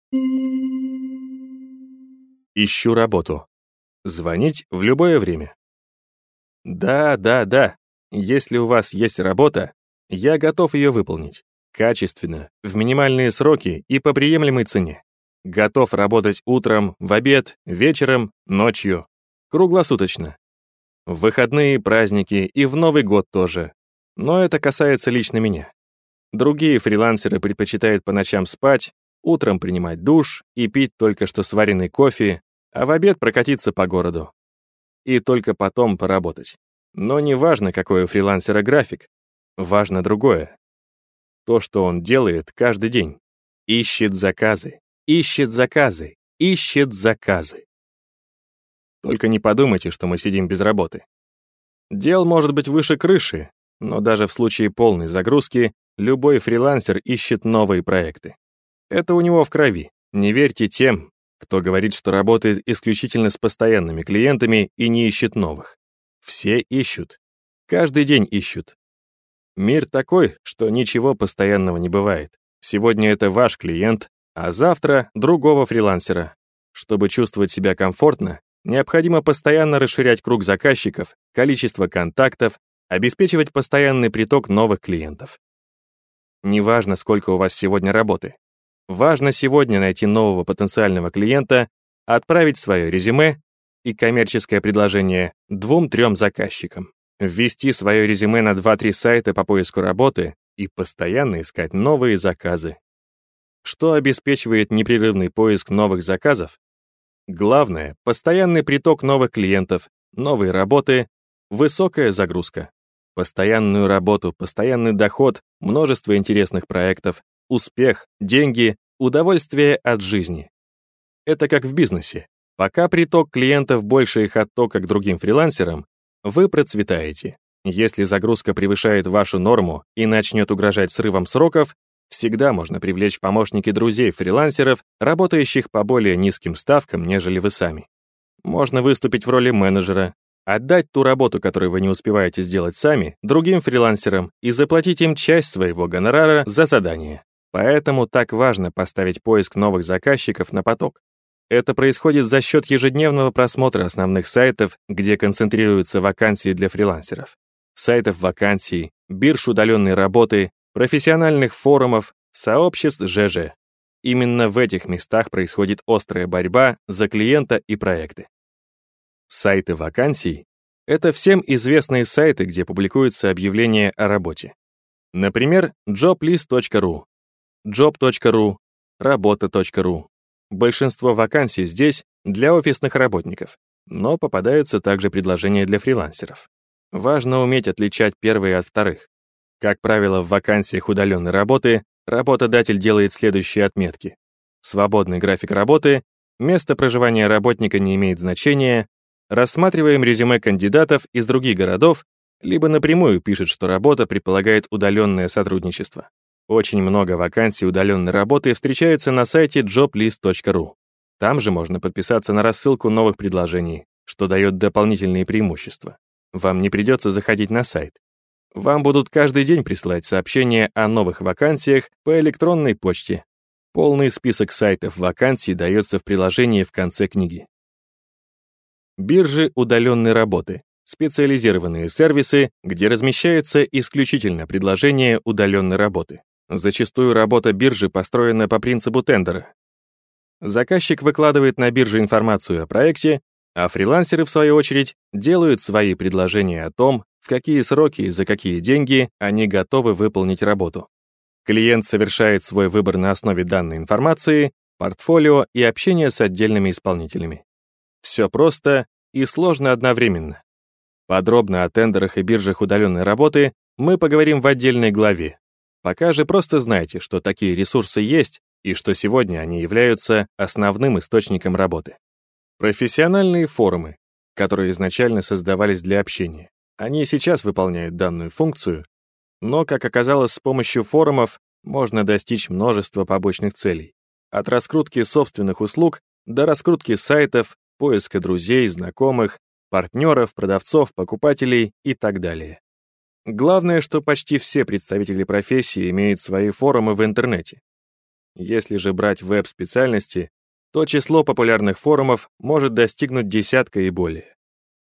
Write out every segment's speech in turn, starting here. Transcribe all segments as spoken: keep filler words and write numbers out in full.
Ищу работу. Звонить в любое время. Да, да, да. Если у вас есть работа, я готов ее выполнить. Качественно, в минимальные сроки и по приемлемой цене. Готов работать утром, в обед, вечером, ночью. Круглосуточно. В выходные, праздники и в Новый год тоже. Но это касается лично меня. Другие фрилансеры предпочитают по ночам спать, утром принимать душ и пить только что сваренный кофе, а в обед прокатиться по городу. И только потом поработать. Но не важно, какой у фрилансера график. Важно другое. То, что он делает каждый день. Ищет заказы, ищет заказы, ищет заказы. Только не подумайте, что мы сидим без работы. Дел может быть выше крыши, но даже в случае полной загрузки любой фрилансер ищет новые проекты. Это у него в крови. Не верьте тем, кто говорит, что работает исключительно с постоянными клиентами и не ищет новых. Все ищут. Каждый день ищут. Мир такой, что ничего постоянного не бывает. Сегодня это ваш клиент, а завтра — другого фрилансера. Чтобы чувствовать себя комфортно, необходимо постоянно расширять круг заказчиков, количество контактов, обеспечивать постоянный приток новых клиентов. Неважно, сколько у вас сегодня работы. Важно сегодня найти нового потенциального клиента, отправить свое резюме и коммерческое предложение двум-трем заказчикам, ввести свое резюме на два-три сайта по поиску работы и постоянно искать новые заказы. Что обеспечивает непрерывный поиск новых заказов? Главное — постоянный приток новых клиентов, новые работы, высокая загрузка. Постоянную работу, постоянный доход, множество интересных проектов, успех, деньги, удовольствие от жизни. Это как в бизнесе. Пока приток клиентов больше их оттока к другим фрилансерам, вы процветаете. Если загрузка превышает вашу норму и начнет угрожать срывом сроков, всегда можно привлечь в помощники друзей-фрилансеров, работающих по более низким ставкам, нежели вы сами. Можно выступить в роли менеджера, отдать ту работу, которую вы не успеваете сделать сами, другим фрилансерам и заплатить им часть своего гонорара за задание. Поэтому так важно поставить поиск новых заказчиков на поток. Это происходит за счет ежедневного просмотра основных сайтов, где концентрируются вакансии для фрилансеров. Сайтов вакансий, бирж удаленной работы, профессиональных форумов, сообществ ЖЖ. Именно в этих местах происходит острая борьба за клиента и проекты. Сайты вакансий — это всем известные сайты, где публикуются объявления о работе. Например, джоблист точка ру, джоб точка ру, работа точка ру. Большинство вакансий здесь для офисных работников, но попадаются также предложения для фрилансеров. Важно уметь отличать первые от вторых. Как правило, в вакансиях удаленной работы работодатель делает следующие отметки. Свободный график работы, место проживания работника не имеет значения, рассматриваем резюме кандидатов из других городов, либо напрямую пишет, что работа предполагает удаленное сотрудничество. Очень много вакансий удаленной работы встречаются на сайте джоблист точка ру. Там же можно подписаться на рассылку новых предложений, что дает дополнительные преимущества. Вам не придется заходить на сайт. Вам будут каждый день присылать сообщения о новых вакансиях по электронной почте. Полный список сайтов вакансий дается в приложении в конце книги. Биржи удаленной работы. Специализированные сервисы, где размещаются исключительно предложения удаленной работы. Зачастую работа биржи построена по принципу тендера. Заказчик выкладывает на бирже информацию о проекте, а фрилансеры, в свою очередь, делают свои предложения о том, в какие сроки и за какие деньги они готовы выполнить работу. Клиент совершает свой выбор на основе данной информации, портфолио и общения с отдельными исполнителями. Все просто и сложно одновременно. Подробно о тендерах и биржах удаленной работы мы поговорим в отдельной главе. Пока же просто знайте, что такие ресурсы есть и что сегодня они являются основным источником работы. Профессиональные форумы, которые изначально создавались для общения. Они сейчас выполняют данную функцию, но, как оказалось, с помощью форумов можно достичь множества побочных целей. От раскрутки собственных услуг до раскрутки сайтов, поиска друзей, знакомых, партнеров, продавцов, покупателей и так далее. Главное, что почти все представители профессии имеют свои форумы в интернете. Если же брать веб-специальности, то число популярных форумов может достигнуть десятка и более.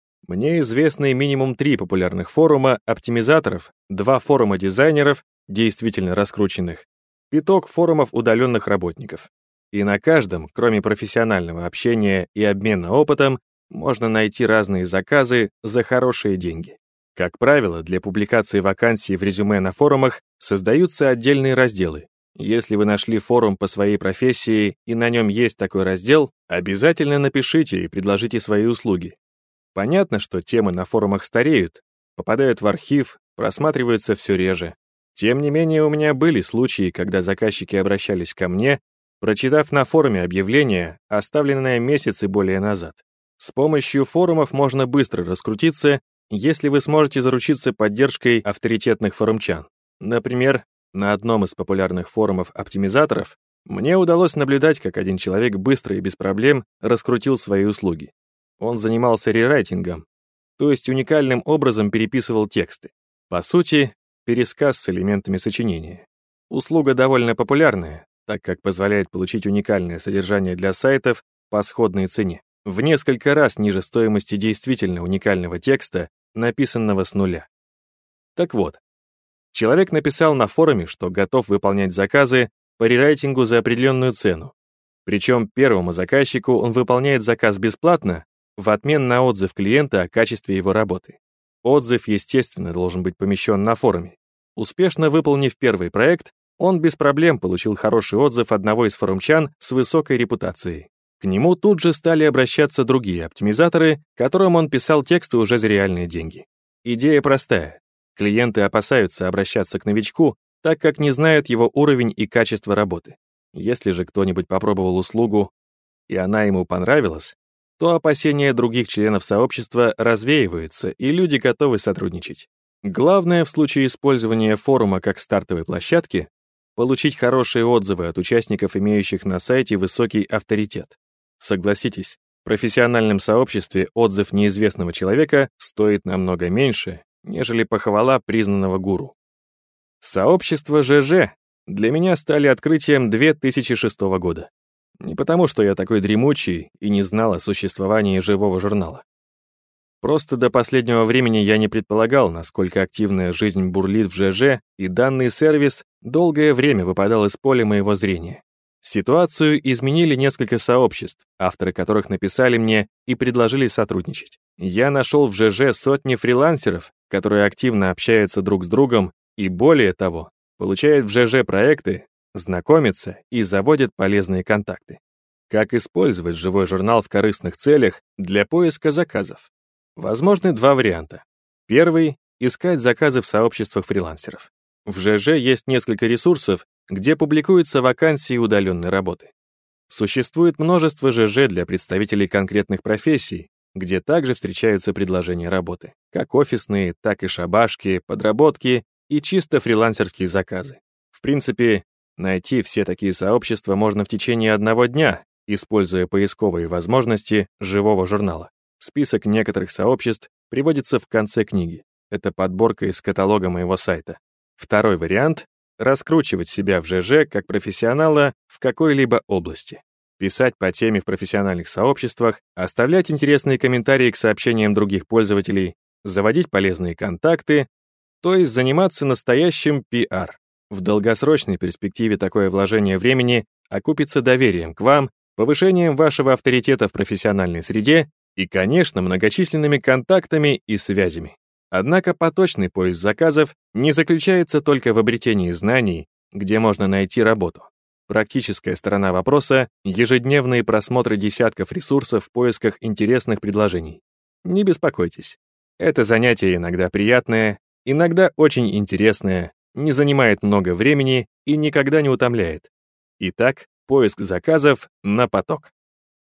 Мне известны минимум три популярных форума оптимизаторов, два форума дизайнеров, действительно раскрученных, пяток форумов удаленных работников. И на каждом, кроме профессионального общения и обмена опытом, можно найти разные заказы за хорошие деньги. Как правило, для публикации вакансий в резюме на форумах создаются отдельные разделы. Если вы нашли форум по своей профессии и на нем есть такой раздел, обязательно напишите и предложите свои услуги. Понятно, что темы на форумах стареют, попадают в архив, просматриваются все реже. Тем не менее, у меня были случаи, когда заказчики обращались ко мне, прочитав на форуме объявление, оставленное месяц и более назад. С помощью форумов можно быстро раскрутиться, если вы сможете заручиться поддержкой авторитетных форумчан. Например, на одном из популярных форумов оптимизаторов мне удалось наблюдать, как один человек быстро и без проблем раскрутил свои услуги. Он занимался рерайтингом, то есть уникальным образом переписывал тексты. По сути, пересказ с элементами сочинения. Услуга довольно популярная, так как позволяет получить уникальное содержание для сайтов по сходной цене, в несколько раз ниже стоимости действительно уникального текста, написанного с нуля. Так вот, человек написал на форуме, что готов выполнять заказы по рерайтингу за определенную цену. Причем первому заказчику он выполняет заказ бесплатно, в обмен на отзыв клиента о качестве его работы. Отзыв, естественно, должен быть помещен на форуме. Успешно выполнив первый проект, он без проблем получил хороший отзыв одного из форумчан с высокой репутацией. К нему тут же стали обращаться другие оптимизаторы, которым он писал тексты уже за реальные деньги. Идея простая. Клиенты опасаются обращаться к новичку, так как не знают его уровень и качество работы. Если же кто-нибудь попробовал услугу, и она ему понравилась, то опасения других членов сообщества развеиваются, и люди готовы сотрудничать. Главное в случае использования форума как стартовой площадки — получить хорошие отзывы от участников, имеющих на сайте высокий авторитет. Согласитесь, в профессиональном сообществе отзыв неизвестного человека стоит намного меньше, нежели похвала признанного гуру. Сообщество ЖЖ для меня стали открытием две тысячи шестого года. Не потому, что я такой дремучий и не знал о существовании живого журнала. Просто до последнего времени я не предполагал, насколько активная жизнь бурлит в ЖЖ, и данный сервис долгое время выпадал из поля моего зрения. Ситуацию изменили несколько сообществ, авторы которых написали мне и предложили сотрудничать. Я нашел в ЖЖ сотни фрилансеров, которые активно общаются друг с другом и, более того, получают в ЖЖ проекты, знакомятся и заводят полезные контакты. Как использовать живой журнал в корыстных целях для поиска заказов? Возможны два варианта. Первый — искать заказы в сообществах фрилансеров. В ЖЖ есть несколько ресурсов, где публикуются вакансии удаленной работы. Существует множество ЖЖ для представителей конкретных профессий, где также встречаются предложения работы, как офисные, так и шабашки, подработки и чисто фрилансерские заказы. В принципе, найти все такие сообщества можно в течение одного дня, используя поисковые возможности живого журнала. Список некоторых сообществ приводится в конце книги. Это подборка из каталога моего сайта. Второй вариант — раскручивать себя в ЖЖ как профессионала в какой-либо области. Писать по теме в профессиональных сообществах, оставлять интересные комментарии к сообщениям других пользователей, заводить полезные контакты, то есть заниматься настоящим пиар. В долгосрочной перспективе такое вложение времени окупится доверием к вам, повышением вашего авторитета в профессиональной среде и, конечно, многочисленными контактами и связями. Однако поточный поиск заказов не заключается только в обретении знаний, где можно найти работу. Практическая сторона вопроса — ежедневные просмотры десятков ресурсов в поисках интересных предложений. Не беспокойтесь. Это занятие иногда приятное, иногда очень интересное, не занимает много времени и никогда не утомляет. Итак, поиск заказов на поток.